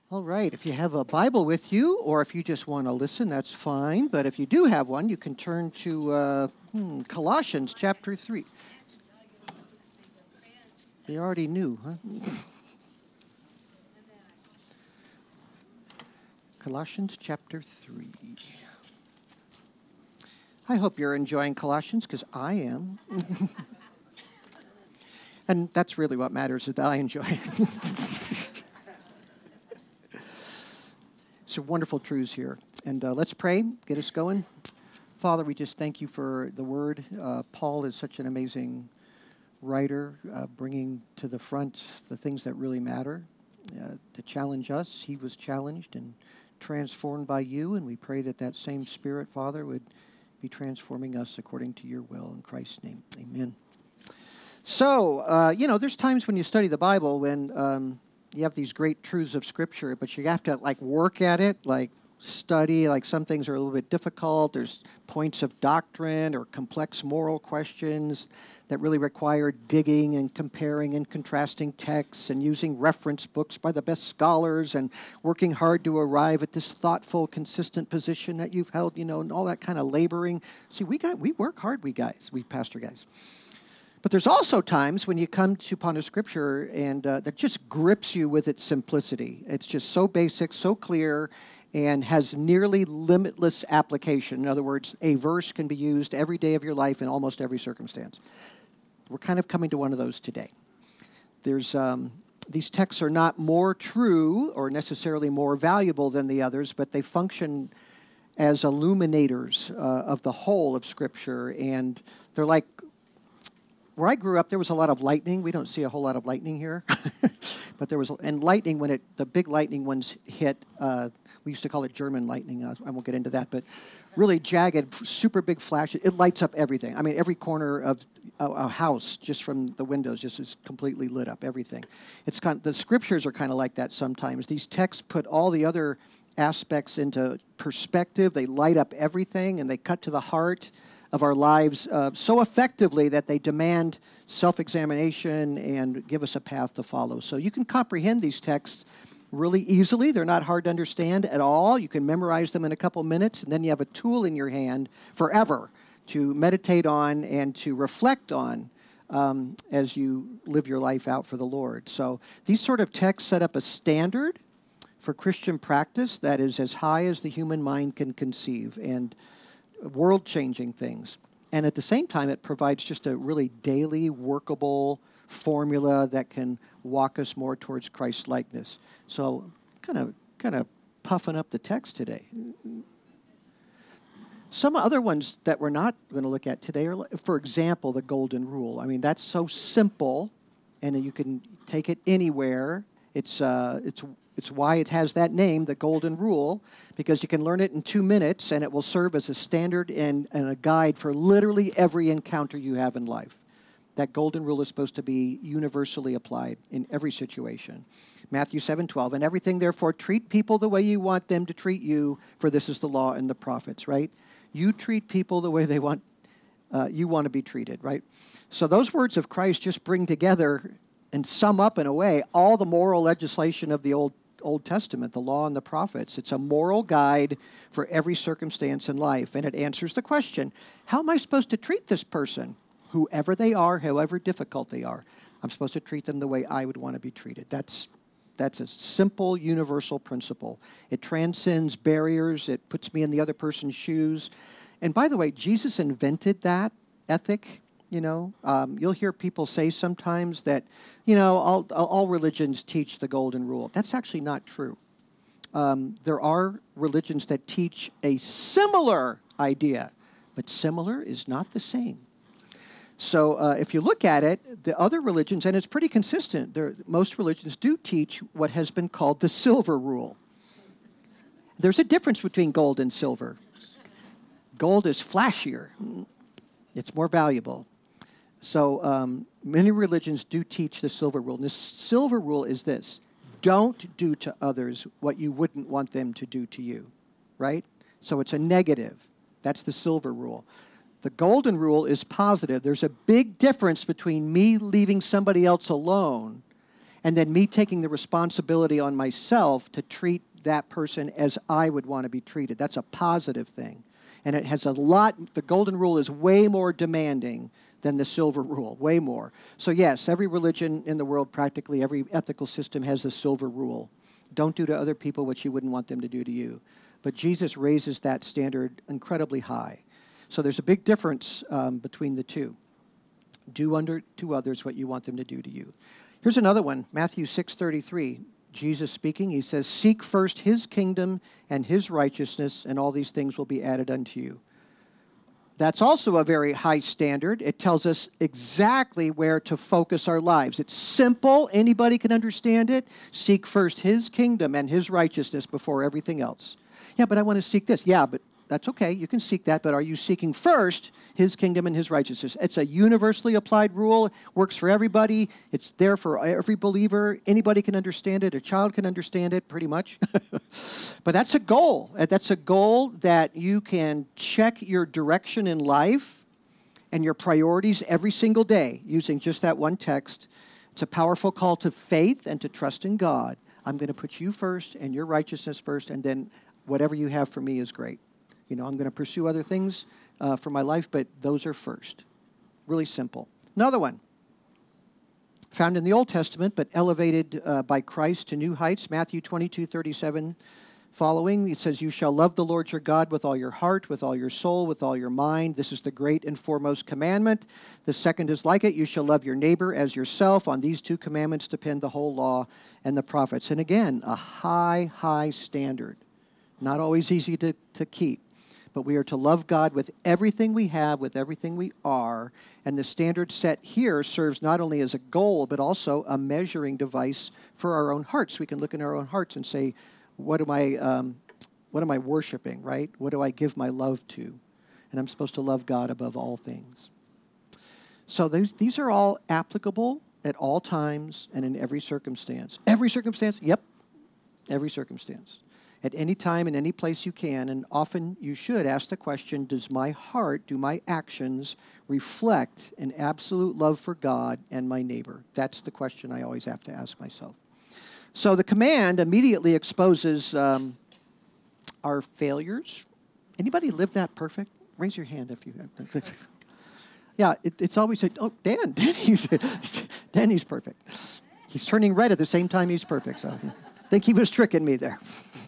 All right, if you have a Bible with you, or if you just want to listen, that's fine. But if you do have one, you can turn to Colossians chapter 3. You already knew, huh? Colossians chapter 3. I hope you're enjoying Colossians, because I am. And that's really what matters, is that I enjoy it. Some wonderful truths here. And let's pray, get us going. Father, we just thank you for the word. Paul is such an amazing writer, bringing to the front the things that really matter, to challenge us. He was challenged and transformed by you, and we pray that that same Spirit, Father, would be transforming us according to your will. In Christ's name, amen. So, there's times when you study the Bible when you have these great truths of Scripture, but you have to, work at it, study. Some things are a little bit difficult. There's points of doctrine or complex moral questions that really require digging and comparing and contrasting texts and using reference books by the best scholars and working hard to arrive at this thoughtful, consistent position that you've held, and all that kind of laboring. See, we work hard, we pastor guys. But there's also times when you come upon a Scripture and that just grips you with its simplicity. It's just so basic, so clear, and has nearly limitless application. In other words, a verse can be used every day of your life in almost every circumstance. We're kind of coming to one of those today. There's these texts are not more true or necessarily more valuable than the others, but they function as illuminators of the whole of Scripture, and they're like, where I grew up, there was a lot of lightning. We don't see a whole lot of lightning here. But there was, and lightning, when the big lightning ones hit, we used to call it German lightning. I won't get into that, but really jagged, super big flashes. It lights up everything. I mean, every corner of a house, just from the windows, just is completely lit up, everything. The Scriptures are kind of like that sometimes. These texts put all the other aspects into perspective. They light up everything, and they cut to the heart of our lives so effectively that they demand self-examination and give us a path to follow. So you can comprehend these texts really easily. They're not hard to understand at all. You can memorize them in a couple minutes, and then you have a tool in your hand forever to meditate on and to reflect on as you live your life out for the Lord. So these sort of texts set up a standard for Christian practice that is as high as the human mind can conceive, and world-changing things. And at the same time, it provides just a really daily, workable formula that can walk us more towards Christ-likeness. So kind of puffing up the text today. Some other ones that we're not going to look at today are, for example, the Golden Rule. I mean, that's so simple, and you can take it anywhere. It's why it has that name, the Golden Rule, because you can learn it in 2 minutes, and it will serve as a standard and a guide for literally every encounter you have in life. That Golden Rule is supposed to be universally applied in every situation. Matthew 7:12, and everything, therefore, treat people the way you want them to treat you, for this is the law and the prophets, right? You treat people the way you want to be treated, right? So those words of Christ just bring together and sum up, in a way, all the moral legislation of the Old Testament, the law and the prophets. It's a moral guide for every circumstance in life, and it answers the question, how am I supposed to treat this person? Whoever they are, however difficult they are, I'm supposed to treat them the way I would want to be treated. That's a simple, universal principle. It transcends barriers. It puts me in the other person's shoes. And by the way, Jesus invented that ethic. You'll hear people say sometimes that, all religions teach the Golden Rule. That's actually not true. There are religions that teach a similar idea, but similar is not the same. So if you look at it, the other religions, and it's pretty consistent, most religions do teach what has been called the Silver Rule. There's a difference between gold and silver. Gold is flashier. It's more valuable. So many religions do teach the Silver Rule. And the Silver Rule is this: don't do to others what you wouldn't want them to do to you, right? So it's a negative. That's the Silver Rule. The Golden Rule is positive. There's a big difference between me leaving somebody else alone and then me taking the responsibility on myself to treat that person as I would want to be treated. That's a positive thing. And it has the golden rule is way more demanding than the silver rule, way more. So yes, every religion in the world, practically every ethical system has the silver rule. Don't do to other people what you wouldn't want them to do to you. But Jesus raises that standard incredibly high. So there's a big difference between the two. Do unto others what you want them to do to you. Here's another one, Matthew 6:33. Jesus speaking, he says, seek first his kingdom and his righteousness, and all these things will be added unto you. That's also a very high standard. It tells us exactly where to focus our lives. It's simple. Anybody can understand it. Seek first his kingdom and his righteousness before everything else. Yeah, but I want to seek this. Yeah, but that's okay. You can seek that, but are you seeking first his kingdom and his righteousness? It's a universally applied rule. It works for everybody. It's there for every believer. Anybody can understand it. A child can understand it, pretty much. But that's a goal. That's a goal that you can check your direction in life and your priorities every single day using just that one text. It's a powerful call to faith and to trust in God. I'm going to put you first and your righteousness first, and then whatever you have for me is great. I'm going to pursue other things for my life, but those are first. Really simple. Another one, found in the Old Testament, but elevated by Christ to new heights, Matthew 22:37 following. It says, you shall love the Lord your God with all your heart, with all your soul, with all your mind. This is the great and foremost commandment. The second is like it. You shall love your neighbor as yourself. On these two commandments depend the whole law and the prophets. And again, a high, high standard. Not always easy to keep. But we are to love God with everything we have, with everything we are. And the standard set here serves not only as a goal, but also a measuring device for our own hearts. We can look in our own hearts and say, what am I worshiping, right? What do I give my love to? And I'm supposed to love God above all things. So these are all applicable at all times and in every circumstance. Every circumstance? Yep. Every circumstance. At any time, in any place you can, and often you should ask the question, does my heart, do my actions reflect an absolute love for God and my neighbor? That's the question I always have to ask myself. So the command immediately exposes our failures. Anybody live that perfect? Raise your hand if you have. Yeah, it's always, Dan, Danny's perfect. He's turning red at the same time he's perfect, so I think he was tricking me there.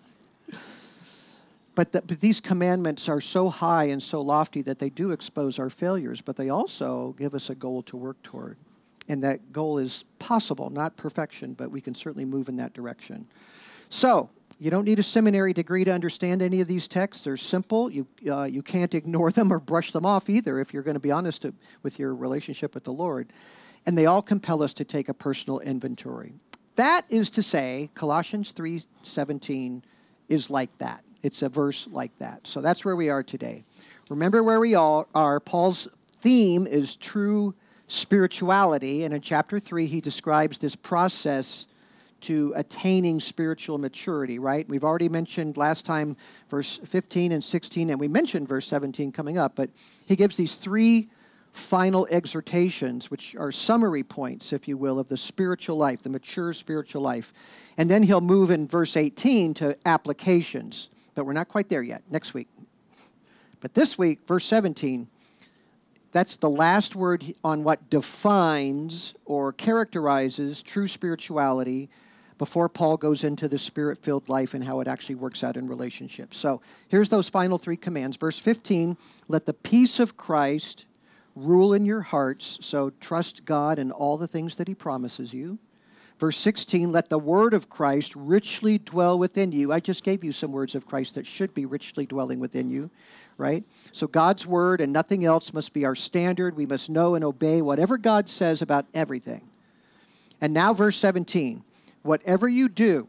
But these commandments are so high and so lofty that they do expose our failures, but they also give us a goal to work toward. And that goal is possible, not perfection, but we can certainly move in that direction. So, you don't need a seminary degree to understand any of these texts. They're simple. You can't ignore them or brush them off either if you're going to be honest with your relationship with the Lord. And they all compel us to take a personal inventory. That is to say, Colossians 3:17 is like that. It's a verse like that. So that's where we are today. Remember where we all are. Paul's theme is true spirituality. And in chapter 3, he describes this process to attaining spiritual maturity, right? We've already mentioned last time verse 15 and 16, and we mentioned verse 17 coming up. But he gives these three final exhortations, which are summary points, if you will, of the spiritual life, the mature spiritual life. And then he'll move in verse 18 to applications. But we're not quite there yet, next week. But this week, verse 17, that's the last word on what defines or characterizes true spirituality before Paul goes into the spirit-filled life and how it actually works out in relationships. So here's those final three commands. Verse 15, let the peace of Christ rule in your hearts, so trust God in all the things that he promises you. Verse 16, let the word of Christ richly dwell within you. I just gave you some words of Christ that should be richly dwelling within you, right? So God's word and nothing else must be our standard. We must know and obey whatever God says about everything. And now verse 17, whatever you do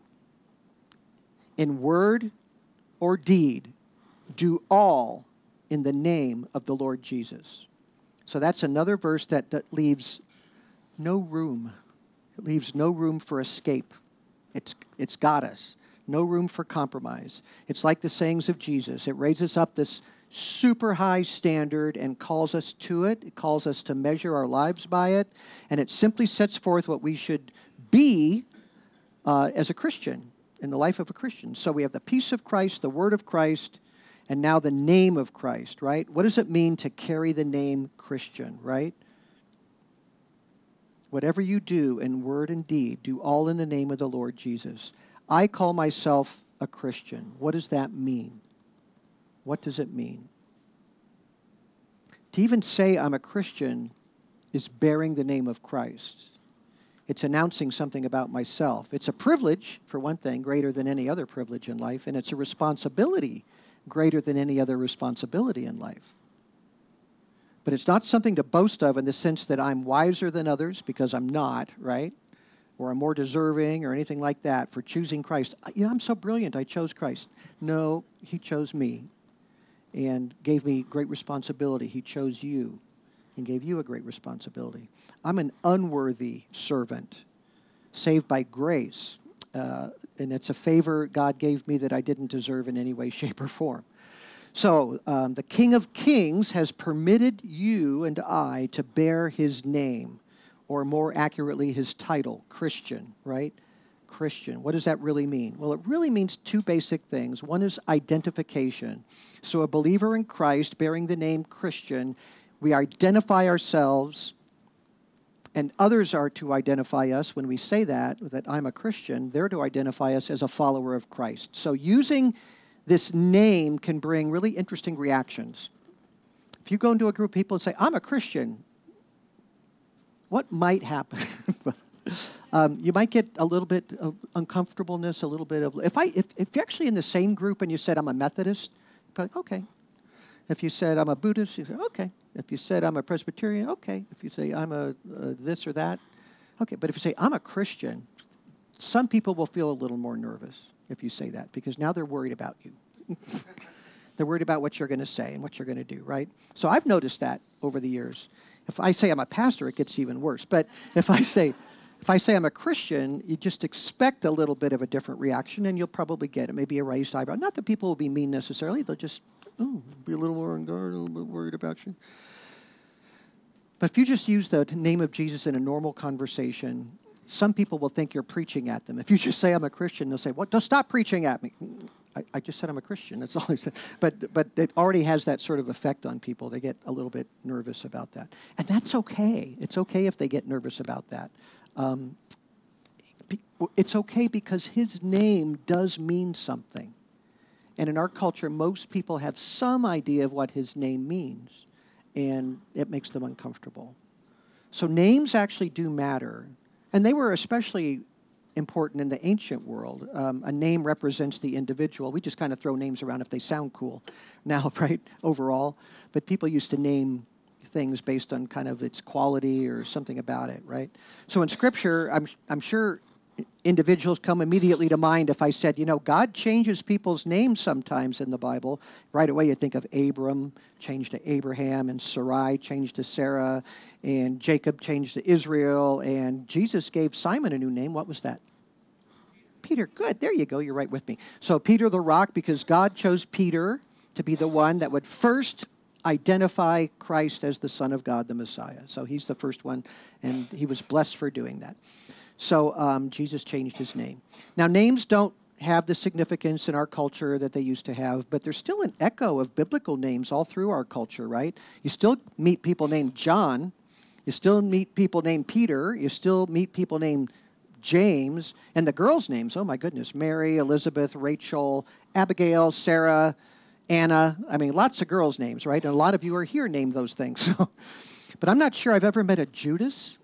in word or deed, do all in the name of the Lord Jesus. So that's another verse that leaves no room. It leaves no room for escape. It's got us. No room for compromise. It's like the sayings of Jesus. It raises up this super high standard and calls us to it. It calls us to measure our lives by it. And it simply sets forth what we should be as a Christian, in the life of a Christian. So we have the peace of Christ, the word of Christ, and now the name of Christ, right? What does it mean to carry the name Christian, right? Whatever you do in word and deed, do all in the name of the Lord Jesus. I call myself a Christian. What does that mean? What does it mean? To even say I'm a Christian is bearing the name of Christ. It's announcing something about myself. It's a privilege, for one thing, greater than any other privilege in life, and it's a responsibility greater than any other responsibility in life. But it's not something to boast of in the sense that I'm wiser than others, because I'm not, right? Or I'm more deserving or anything like that for choosing Christ. I'm so brilliant, I chose Christ. No, he chose me and gave me great responsibility. He chose you and gave you a great responsibility. I'm an unworthy servant, saved by grace. And it's a favor God gave me that I didn't deserve in any way, shape, or form. So the King of Kings has permitted you and I to bear his name, or more accurately, his title, Christian, right? Christian. What does that really mean? Well, it really means two basic things. One is identification. So a believer in Christ bearing the name Christian, we identify ourselves, and others are to identify us when we say that I'm a Christian. They're to identify us as a follower of Christ. So using this name can bring really interesting reactions. If you go into a group of people and say, I'm a Christian, what might happen? You might get a little bit of uncomfortableness, a little bit of... If you're actually in the same group and you said, I'm a Methodist, you're like, okay. If you said, I'm a Buddhist, you say, okay. If you said, I'm a Presbyterian, okay. If you say, I'm a this or that, okay. But if you say, I'm a Christian, some people will feel a little more nervous if you say that, because now they're worried about you. They're worried about what you're going to say and what you're going to do, right? So I've noticed that over the years. If I say I'm a pastor, it gets even worse. But if I say I'm a Christian, you just expect a little bit of a different reaction, and you'll probably get it. Maybe a raised eyebrow. Not that people will be mean necessarily. They'll just be a little more on guard, a little bit worried about you. But if you just use the name of Jesus in a normal conversation, some people will think you're preaching at them. If you just say I'm a Christian, they'll say, "What? Don't stop preaching at me." I just said I'm a Christian. That's all I said. But it already has that sort of effect on people. They get a little bit nervous about that. And that's okay. It's okay if they get nervous about that. It's okay because his name does mean something. And in our culture, most people have some idea of what his name means, and it makes them uncomfortable. So names actually do matter. And they were especially important in the ancient world. A name represents the individual. We just kind of throw names around if they sound cool now, right, overall. But people used to name things based on kind of its quality or something about it, right? So in Scripture, I'm sure individuals come immediately to mind if I said, God changes people's names sometimes in the Bible. Right away you think of Abram changed to Abraham, and Sarai changed to Sarah, and Jacob changed to Israel, and Jesus gave Simon a new name. What was that? Peter. Good. There you go. You're right with me. So Peter the rock, because God chose Peter to be the one that would first identify Christ as the Son of God, the Messiah. So he's the first one, and he was blessed for doing that. So Jesus changed his name. Now, names don't have the significance in our culture that they used to have, but there's still an echo of biblical names all through our culture, right? You still meet people named John. You still meet people named Peter. You still meet people named James. And the girls' names, oh my goodness, Mary, Elizabeth, Rachel, Abigail, Sarah, Anna. I mean, lots of girls' names, right? And a lot of you are here named those things. But I'm not sure I've ever met a Judas.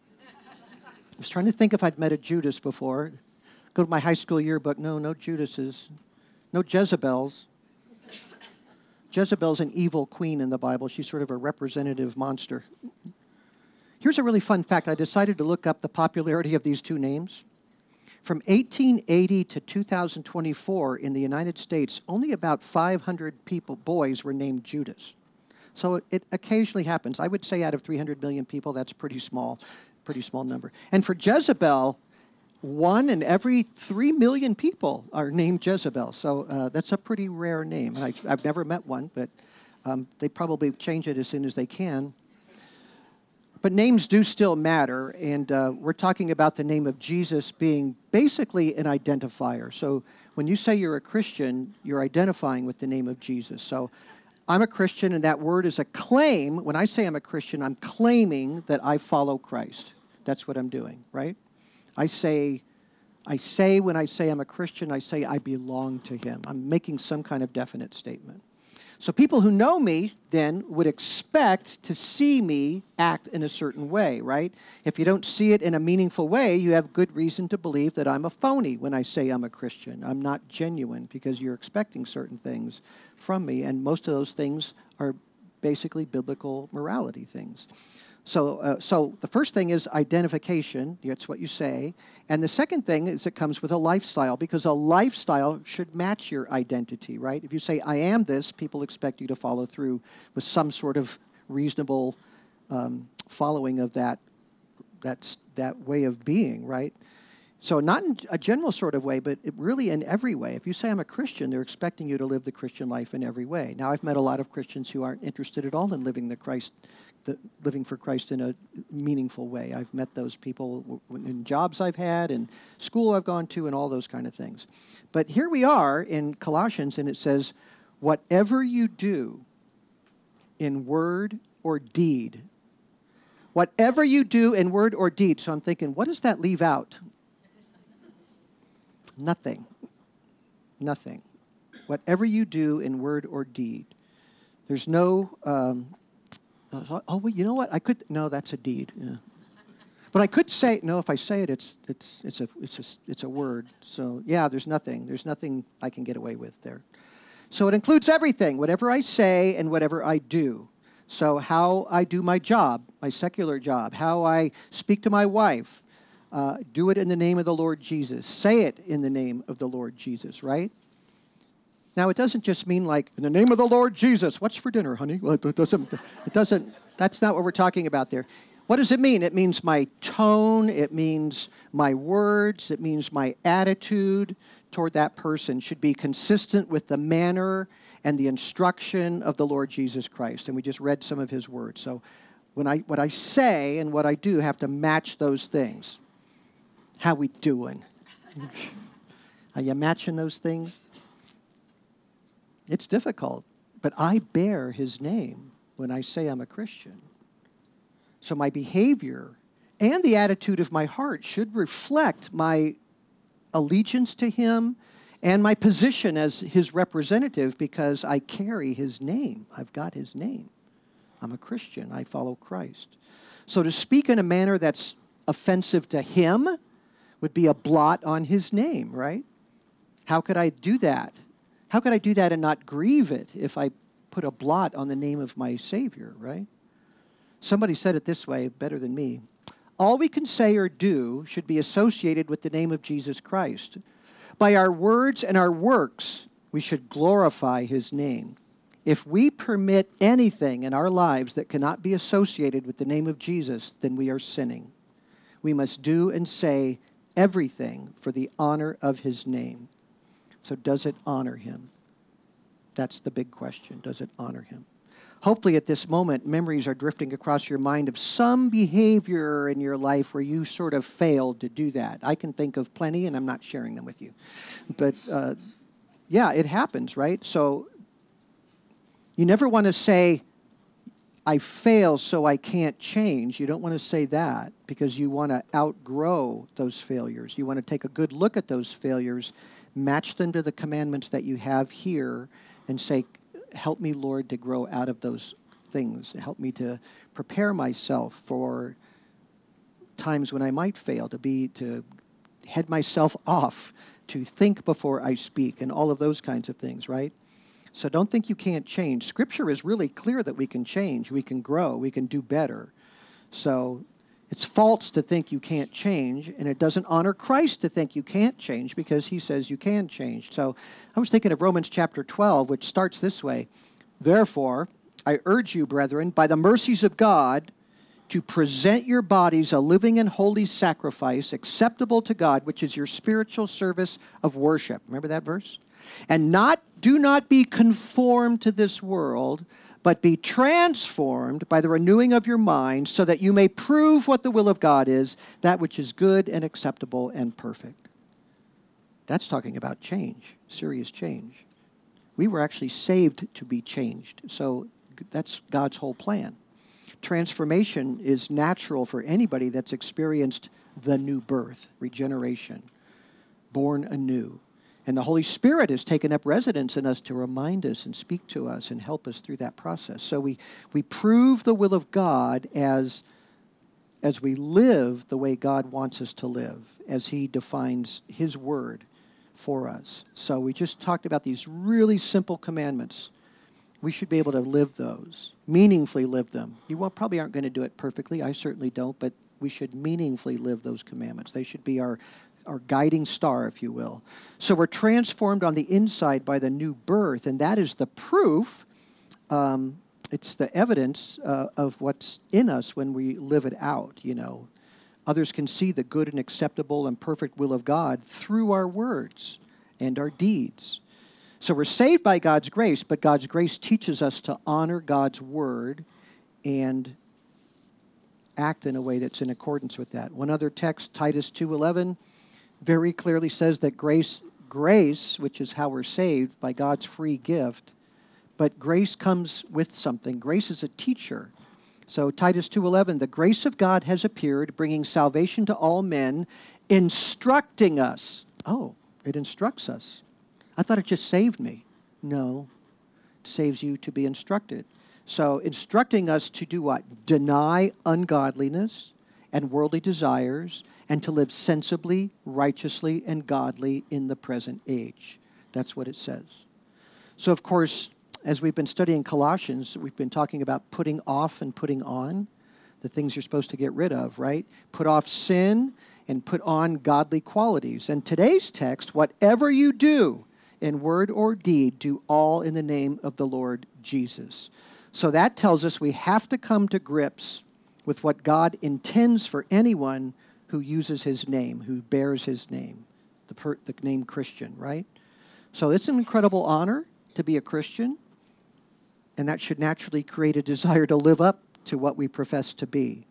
I was trying to think if I'd met a Judas before. Go to my high school yearbook. No Judases. No Jezebels. Jezebel's an evil queen in the Bible. She's sort of a representative monster. Here's a really fun fact. I decided to look up the popularity of these two names. From 1880 to 2024 in the United States, only about 500 boys were named Judas. So it occasionally happens. I would say out of 300 million people, that's pretty small number. And for Jezebel, 1 in every 3 million people are named Jezebel. So that's a pretty rare name. I've never met one, but they probably change it as soon as they can. But names do still matter, and we're talking about the name of Jesus being basically an identifier. So when you say you're a Christian, you're identifying with the name of Jesus. So I'm a Christian, and that word is a claim. When I say I'm a Christian, I'm claiming that I follow Christ. That's what I'm doing, right? I say when I say I'm a Christian, I say I belong to him. I'm making some kind of definite statement. So people who know me then would expect to see me act in a certain way, right? If you don't see it in a meaningful way, you have good reason to believe that I'm a phony when I say I'm a Christian. I'm not genuine because you're expecting certain things from me, and most of those things are basically biblical morality things. So the first thing is identification. That's what you say. And the second thing is it comes with a lifestyle, because a lifestyle should match your identity, right? If you say, I am this, people expect you to follow through with some sort of reasonable following of that way of being, right? So not in a general sort of way, but really in every way. If you say I'm a Christian, they're expecting you to live the Christian life in every way. Now, I've met a lot of Christians who aren't interested at all in living for Christ in a meaningful way. I've met those people in jobs I've had and school I've gone to and all those kind of things. But here we are in Colossians, and it says, whatever you do in word or deed, whatever you do in word or deed. So I'm thinking, what does that leave out? Nothing. Nothing. Whatever you do in word or deed. There's no... well, you know what? No, that's a deed. Yeah. But I could say, no, if I say it, it's a word. So yeah, there's nothing I can get away with there. So it includes everything, whatever I say and whatever I do. So how I do my job, my secular job, how I speak to my wife, do it in the name of the Lord Jesus. Say it in the name of the Lord Jesus, right? Now, it doesn't just mean like, in the name of the Lord Jesus, what's for dinner, honey? Well, it doesn't, that's not what we're talking about there. What does it mean? It means my tone, it means my words, it means my attitude toward that person should be consistent with the manner and the instruction of the Lord Jesus Christ. And we just read some of his words. So what I say and what I do have to match those things. How we doing? Are you matching those things? It's difficult, but I bear his name when I say I'm a Christian. So my behavior and the attitude of my heart should reflect my allegiance to him and my position as his representative, because I carry his name. I've got his name. I'm a Christian. I follow Christ. So to speak in a manner that's offensive to him would be a blot on his name, right? How could I do that? How could I do that and not grieve it if I put a blot on the name of my Savior, right? Somebody said it this way, better than me. All we can say or do should be associated with the name of Jesus Christ. By our words and our works, we should glorify his name. If we permit anything in our lives that cannot be associated with the name of Jesus, then we are sinning. We must do and say everything for the honor of his name. So does it honor him? That's the big question. Does it honor him? Hopefully at this moment, memories are drifting across your mind of some behavior in your life where you sort of failed to do that. I can think of plenty, and I'm not sharing them with you. But yeah, it happens, right? So you never want to say, I fail so I can't change. You don't want to say that, because you want to outgrow those failures. You want to take a good look at those failures, match them to the commandments that you have here, and say, help me, Lord, to grow out of those things. Help me to prepare myself for times when I might fail, to head myself off, to think before I speak, and all of those kinds of things, right? So don't think you can't change. Scripture is really clear that we can change, we can grow, we can do better. So it's false to think you can't change, and it doesn't honor Christ to think you can't change, because he says you can change. So I was thinking of Romans chapter 12, which starts this way. Therefore, I urge you, brethren, by the mercies of God, to present your bodies a living and holy sacrifice acceptable to God, which is your spiritual service of worship. Remember that verse? And do not be conformed to this world, but be transformed by the renewing of your mind so that you may prove what the will of God is, that which is good and acceptable and perfect. That's talking about change, serious change. We were actually saved to be changed. So that's God's whole plan. Transformation is natural for anybody that's experienced the new birth, regeneration, born anew. And the Holy Spirit has taken up residence in us to remind us and speak to us and help us through that process. So we prove the will of God as we live the way God wants us to live, as he defines his word for us. So we just talked about these really simple commandments. We should be able to live those, meaningfully live them. You probably aren't going to do it perfectly. I certainly don't, but we should meaningfully live those commandments. They should be our guiding star, if you will. So we're transformed on the inside by the new birth, and that is the proof. It's the evidence of what's in us when we live it out, Others can see the good and acceptable and perfect will of God through our words and our deeds. So we're saved by God's grace, but God's grace teaches us to honor God's word and act in a way that's in accordance with that. One other text, Titus 2:11, very clearly says that grace, which is how we're saved by God's free gift, but grace comes with something. Grace is a teacher. So Titus 2:11, the grace of God has appeared, bringing salvation to all men, instructing us. Oh, it instructs us. I thought it just saved me. No, it saves you to be instructed. So instructing us to do what? Deny ungodliness and worldly desires, and to live sensibly, righteously, and godly in the present age. That's what it says. So, of course, as we've been studying Colossians, we've been talking about putting off and putting on, the things you're supposed to get rid of, right? Put off sin and put on godly qualities. And today's text, whatever you do in word or deed, do all in the name of the Lord Jesus. So that tells us we have to come to grips with what God intends for anyone who uses his name, who bears his name, the name Christian, right? So it's an incredible honor to be a Christian, and that should naturally create a desire to live up to what we profess to be.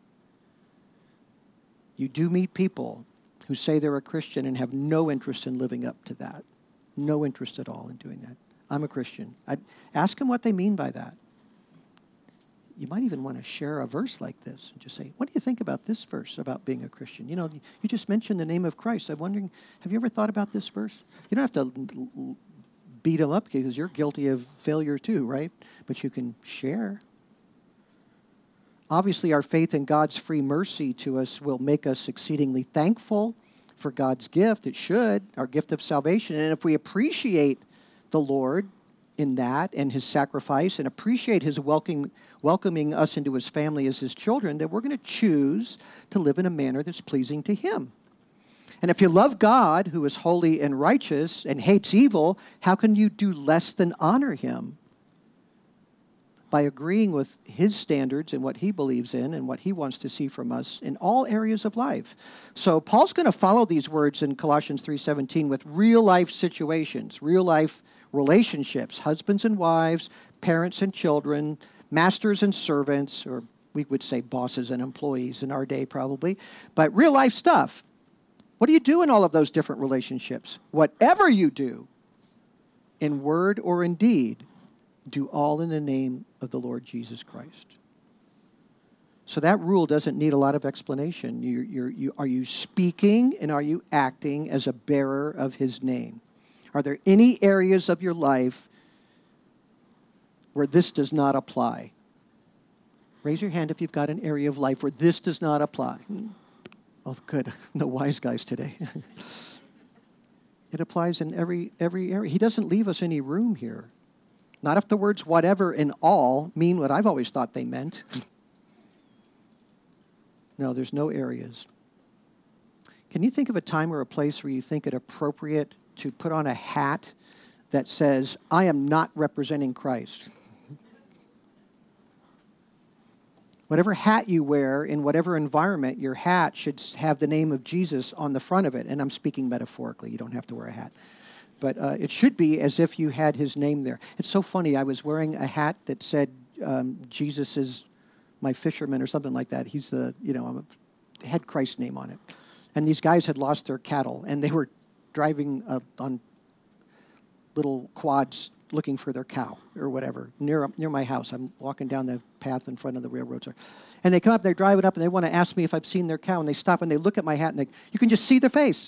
You do meet people who say they're a Christian and have no interest in living up to that. No interest at all in doing that. I'm a Christian. I'd ask them what they mean by that. You might even want to share a verse like this and just say, what do you think about this verse about being a Christian? You just mentioned the name of Christ. I'm wondering, have you ever thought about this verse? You don't have to beat them up because you're guilty of failure too, right? But you can share. Obviously, our faith in God's free mercy to us will make us exceedingly thankful for God's gift. It should, our gift of salvation. And if we appreciate the Lord in that and his sacrifice and appreciate his welcoming us into his family as his children, then we're going to choose to live in a manner that's pleasing to him. And if you love God, who is holy and righteous and hates evil, how can you do less than honor him? By agreeing with his standards and what he believes in and what he wants to see from us in all areas of life. So Paul's going to follow these words in Colossians 3:17 with real-life situations, real-life relationships, husbands and wives, parents and children, masters and servants, or we would say bosses and employees in our day probably, but real-life stuff. What do you do in all of those different relationships? Whatever you do, in word or in deed, do all in the name of the Lord Jesus Christ. So that rule doesn't need a lot of explanation. Are you speaking and are you acting as a bearer of his name? Are there any areas of your life where this does not apply? Raise your hand if you've got an area of life where this does not apply. Oh, good. No wise guys today. It applies in every area. He doesn't leave us any room here. Not if the words whatever and all mean what I've always thought they meant. No, there's no areas. Can you think of a time or a place where you think it appropriate to put on a hat that says, I am not representing Christ? Whatever hat you wear in whatever environment, your hat should have the name of Jesus on the front of it. And I'm speaking metaphorically. You don't have to wear a hat. But it should be as if you had his name there. It's so funny. I was wearing a hat that said Jesus is my fisherman or something like that. He's had Christ's name on it. And these guys had lost their cattle, and they were driving on little quads looking for their cow or whatever near my house. I'm walking down the path in front of the railroads. And they come up, they're driving up, and they want to ask me if I've seen their cow. And they stop, and they look at my hat, and you can just see their face.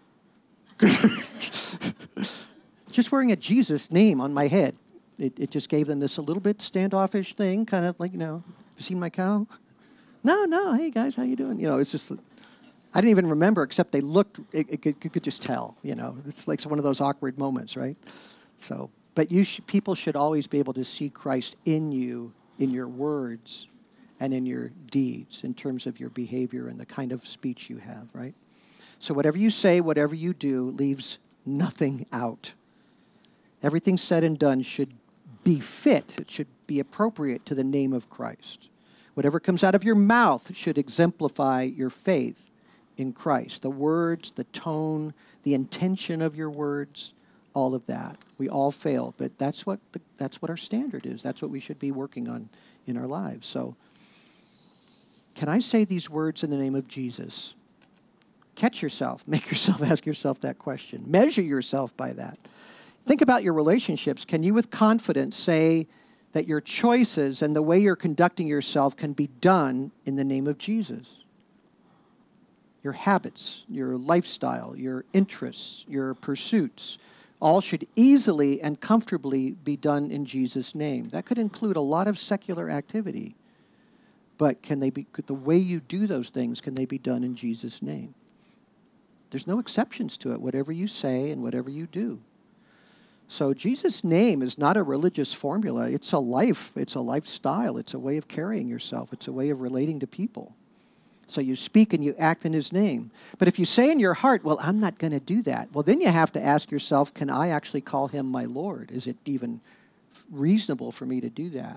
Just wearing a Jesus name on my head. It just gave them this a little bit standoffish thing, kind of like, have you seen my cow? No, hey guys, how you doing? It's just, I didn't even remember, except they looked, you could just tell, It's like one of those awkward moments, right? So, but people should always be able to see Christ in you, in your words, and in your deeds, in terms of your behavior and the kind of speech you have, right? So whatever you say, whatever you do, leaves nothing out. Everything said and done should be fit. It should be appropriate to the name of Christ. Whatever comes out of your mouth should exemplify your faith in Christ. The words, the tone, the intention of your words, all of that. We all fail, but that's what our standard is. That's what we should be working on in our lives. So, can I say these words in the name of Jesus? Catch yourself. Make yourself ask yourself that question. Measure yourself by that. Think about your relationships. Can you with confidence say that your choices and the way you're conducting yourself can be done in the name of Jesus? Your habits, your lifestyle, your interests, your pursuits, all should easily and comfortably be done in Jesus' name. That could include a lot of secular activity, but the way you do those things, can they be done in Jesus' name? There's no exceptions to it, whatever you say and whatever you do. So Jesus' name is not a religious formula. It's a life. It's a lifestyle. It's a way of carrying yourself. It's a way of relating to people. So you speak and you act in his name. But if you say in your heart, well, I'm not going to do that, well, then you have to ask yourself, can I actually call him my Lord? Is it even reasonable for me to do that?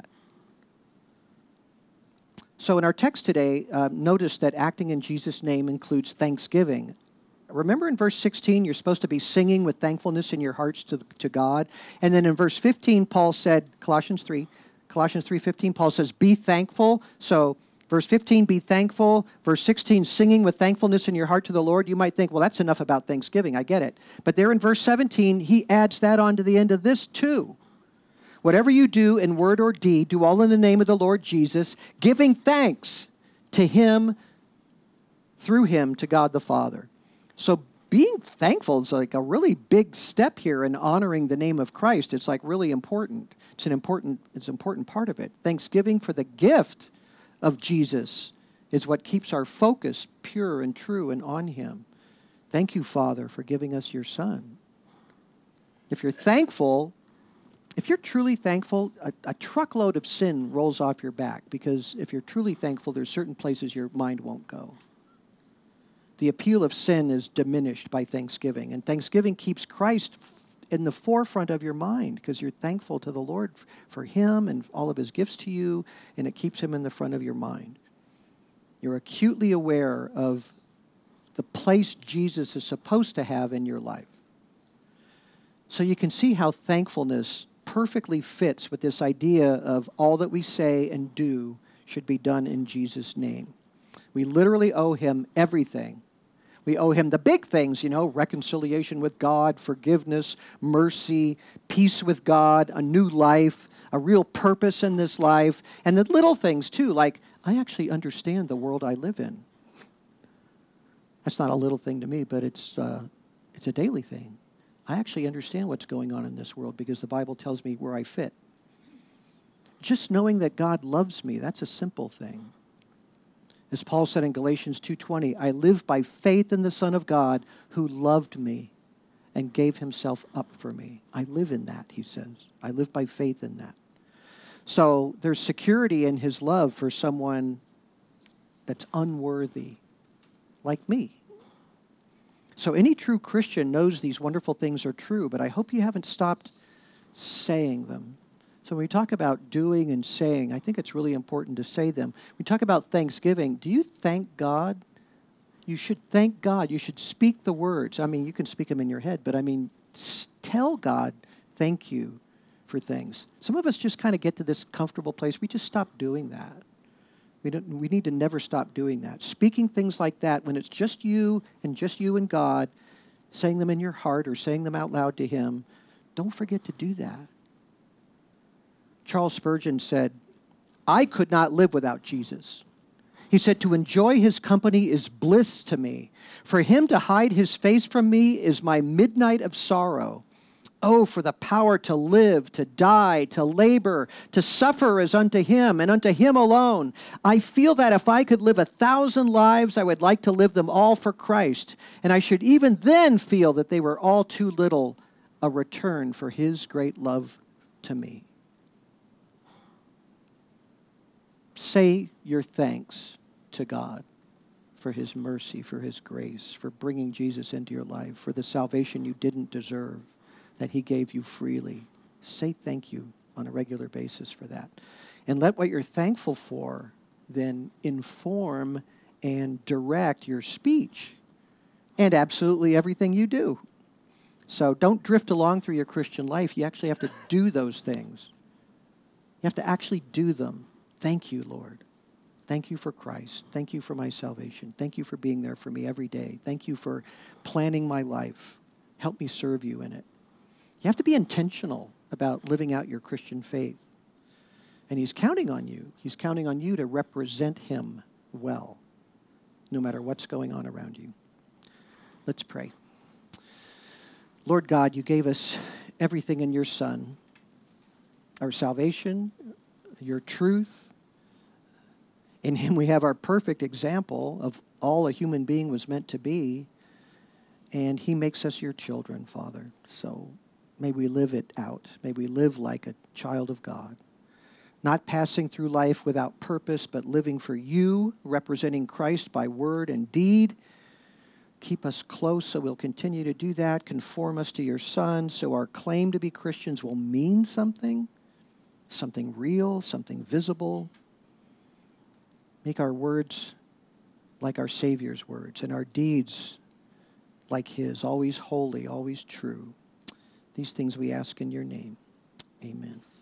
So in our text today, notice that acting in Jesus' name includes thanksgiving. Remember in verse 16, you're supposed to be singing with thankfulness in your hearts to God. And then in verse 15, Paul said, Colossians 3:15, Paul says, be thankful. So verse 15, be thankful. Verse 16, singing with thankfulness in your heart to the Lord. You might think, well, that's enough about thanksgiving. I get it. But there in verse 17, he adds that on to the end of this too. Whatever you do in word or deed, do all in the name of the Lord Jesus, giving thanks to him, through him, to God the Father. So being thankful is like a really big step here in honoring the name of Christ. It's like really important. It's an important part of it. Thanksgiving for the gift of Jesus is what keeps our focus pure and true and on him. Thank you, Father, for giving us your Son. If you're thankful, if you're truly thankful, a truckload of sin rolls off your back, because if you're truly thankful, there's certain places your mind won't go. The appeal of sin is diminished by thanksgiving, and thanksgiving keeps Christ in the forefront of your mind because you're thankful to the Lord for him and all of his gifts to you, and it keeps him in the front of your mind. You're acutely aware of the place Jesus is supposed to have in your life. So you can see how thankfulness perfectly fits with this idea of all that we say and do should be done in Jesus' name. We literally owe him everything. We owe him the big things, reconciliation with God, forgiveness, mercy, peace with God, a new life, a real purpose in this life, and the little things too, like I actually understand the world I live in. That's not a little thing to me, but it's a daily thing. I actually understand what's going on in this world because the Bible tells me where I fit. Just knowing that God loves me, that's a simple thing. As Paul said in Galatians 2:20, I live by faith in the Son of God who loved me and gave himself up for me. I live in that, he says. I live by faith in that. So there's security in his love for someone that's unworthy, like me. So any true Christian knows these wonderful things are true, but I hope you haven't stopped saying them. So when we talk about doing and saying, I think it's really important to say them. We talk about thanksgiving. Do you thank God? You should thank God. You should speak the words. I mean, you can speak them in your head, but tell God, thank you for things. Some of us just kind of get to this comfortable place. We just stop doing that. We need to never stop doing that. Speaking things like that when it's just you and God, saying them in your heart or saying them out loud to him, don't forget to do that. Charles Spurgeon said, I could not live without Jesus. He said, to enjoy his company is bliss to me. For him to hide his face from me is my midnight of sorrow. Oh, for the power to live, to die, to labor, to suffer as unto him, and unto him alone. I feel that if I could live 1,000 lives, I would like to live them all for Christ. And I should even then feel that they were all too little a return for his great love to me. Say your thanks to God for his mercy, for his grace, for bringing Jesus into your life, for the salvation you didn't deserve, that he gave you freely. Say thank you on a regular basis for that. And let what you're thankful for then inform and direct your speech and absolutely everything you do. So don't drift along through your Christian life. You actually have to do those things. You have to actually do them. Thank you, Lord. Thank you for Christ. Thank you for my salvation. Thank you for being there for me every day. Thank you for planning my life. Help me serve you in it. You have to be intentional about living out your Christian faith. And he's counting on you. He's counting on you to represent him well, no matter what's going on around you. Let's pray. Lord God, you gave us everything in your Son, our salvation, your truth. In him we have our perfect example of all a human being was meant to be, and he makes us your children, Father. So may we live it out. May we live like a child of God, not passing through life without purpose, but living for you, representing Christ by word and deed. Keep us close so we'll continue to do that. Conform us to your Son so our claim to be Christians will mean something real, something visible. Make our words like our Savior's words and our deeds like his, always holy, always true. These things we ask in your name. Amen.